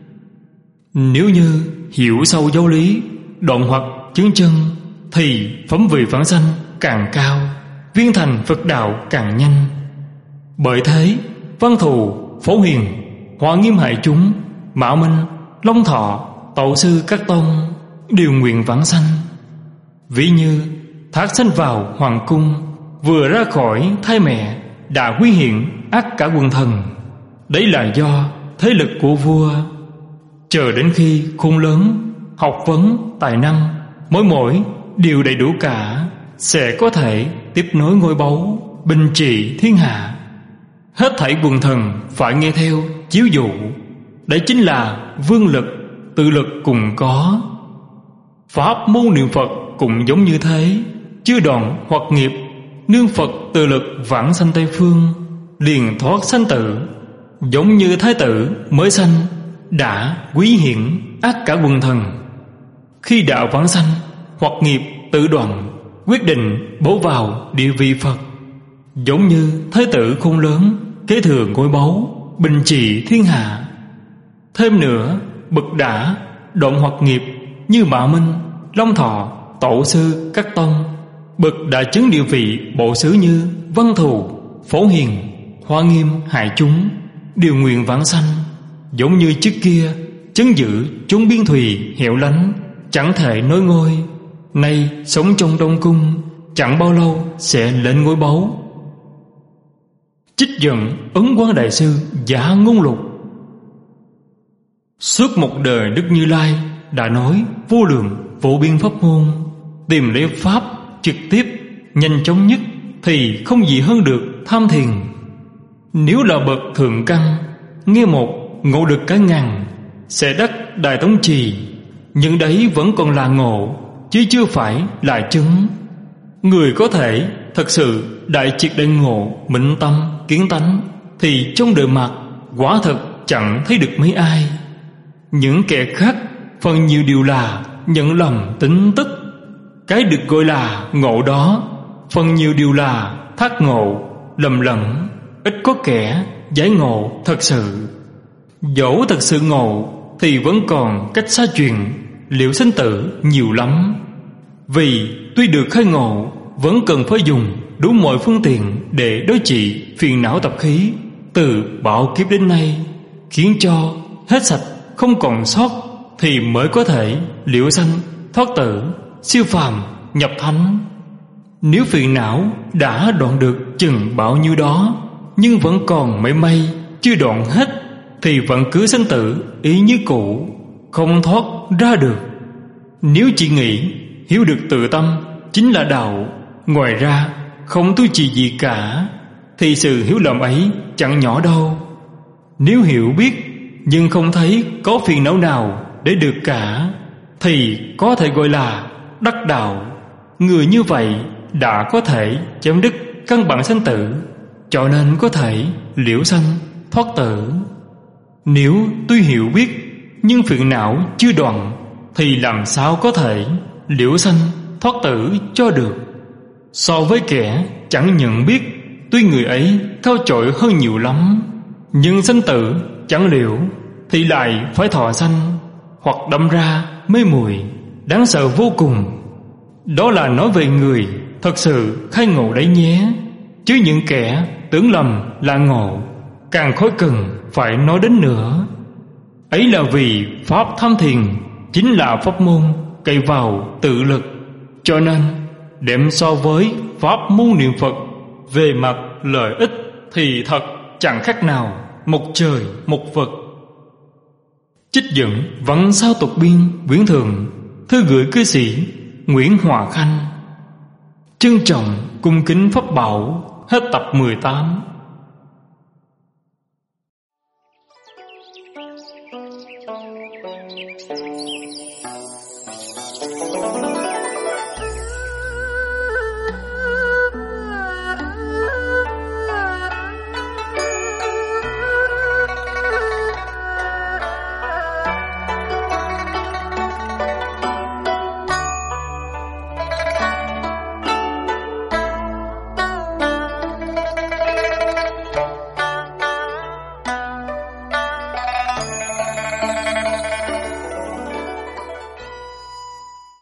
Nếu như hiểu sâu giáo lý, đoạn hoặc chứng chân, thì phẩm vị vãng sanh càng cao, viên thành Phật đạo càng nhanh. Bởi thế Văn Thù, Phổ Hiền, Hoa Nghiêm Hải Chúng, Mạo Minh, Long Thọ, Tổ sư các tông đều nguyện vãng sanh. Ví như thác sanh vào hoàng cung, vừa ra khỏi thai mẹ đã quy hiện ác cả quần thần. Đấy là do thế lực của vua. Chờ đến khi khôn lớn, học vấn, tài năng mỗi đều đầy đủ cả, sẽ có thể tiếp nối ngôi báu, bình trị thiên hạ. Hết thảy quần thần phải nghe theo chiếu dụ. Đấy chính là vương lực, tự lực cùng có. Pháp môn niệm Phật cũng giống như thế. Chưa đoạn hoặc nghiệp, nương Phật tự lực vãng sanh Tây Phương, liền thoát sanh tử. Giống như thái tử mới sanh đã quý hiển ác cả quần thần. Khi đạo vãng sanh hoặc nghiệp tự đoạn, quyết định bổ vào địa vị Phật. Giống như thái tử khôn lớn kế thừa ngôi báu, bình trị thiên hạ. Thêm nữa, bậc đã đoạn hoặc nghiệp như Mạo Minh, Long Thọ, Tổ sư các tông, bậc đã chứng địa vị bộ xứ như Văn Thù, Phổ Hiền, Hoa Nghiêm Hải Chúng đều nguyện vãng sanh. Giống như trước kia chấn giữ chúng biên thùy hẻo lánh, chẳng thể nối ngôi, nay sống trong đông cung, chẳng bao lâu sẽ lên ngôi báu. Trích dẫn Ấn Quang Đại Sư Giả Ngôn Lục. Suốt một đời Đức Như Lai đã nói vô lượng vô biên pháp môn, tìm lấy pháp trực tiếp nhanh chóng nhất thì không gì hơn được tham thiền. Nếu là bậc thượng căn, nghe một ngộ được cả ngàn, sẽ đắc Đại Tống Trì. Nhưng đấy vẫn còn là ngộ, chứ chưa phải là chứng. Người có thể thật sự đại triệt đại ngộ, minh tâm kiến tánh, thì trong đời mặt quả thật chẳng thấy được mấy ai. Những kẻ khác phần nhiều điều là nhận lầm tính tức. Cái được gọi là ngộ đó phần nhiều điều là thác ngộ, lầm lẫn. Ít có kẻ giải ngộ thật sự. Dẫu thật sự ngộ thì vẫn còn cách xa chuyện liệu sinh tử nhiều lắm. Vì tuy được khai ngộ, vẫn cần phải dùng đủ mọi phương tiện để đối trị phiền não tập khí từ bạo kiếp đến nay, khiến cho hết sạch không còn sót, thì mới có thể liễu sanh thoát tử, siêu phàm nhập thánh. Nếu phiền não đã đoạn được chừng bao nhiêu đó, nhưng vẫn còn mấy may chưa đoạn hết, thì vẫn cứ sanh tử ý như cũ, không thoát ra được. Nếu chỉ nghĩ hiểu được tự tâm chính là đạo, ngoài ra không tu trì gì cả, thì sự hiểu lầm ấy chẳng nhỏ đâu. Nếu hiểu biết nhưng không thấy có phiền não nào để được cả, thì có thể gọi là đắc đạo. Người như vậy đã có thể chấm dứt căn bản sanh tử, cho nên có thể liễu sanh thoát tử. Nếu tuy hiểu biết nhưng phiền não chưa đoạn, thì làm sao có thể liễu sanh thoát tử cho được. So với kẻ chẳng nhận biết, tuy người ấy cao trội hơn nhiều lắm, nhưng sanh tử chẳng liễu, thì lại phải thọ sanh, hoặc đâm ra mê muội, đáng sợ vô cùng. Đó là nói về người thật sự khai ngộ đấy nhé. Chứ những kẻ tưởng lầm là ngộ, càng khó cần phải nói đến nữa. Ấy là vì pháp tham thiền chính là pháp môn cậy vào tự lực, cho nên đem so với pháp môn niệm Phật về mặt lợi ích thì thật chẳng khác nào một trời một vực. Trích dẫn Văn sao tục biên Viễn Thường, thư gửi cư sĩ Nguyễn Hòa Khanh. Trân trọng cung kính pháp bảo. Hết tập 18.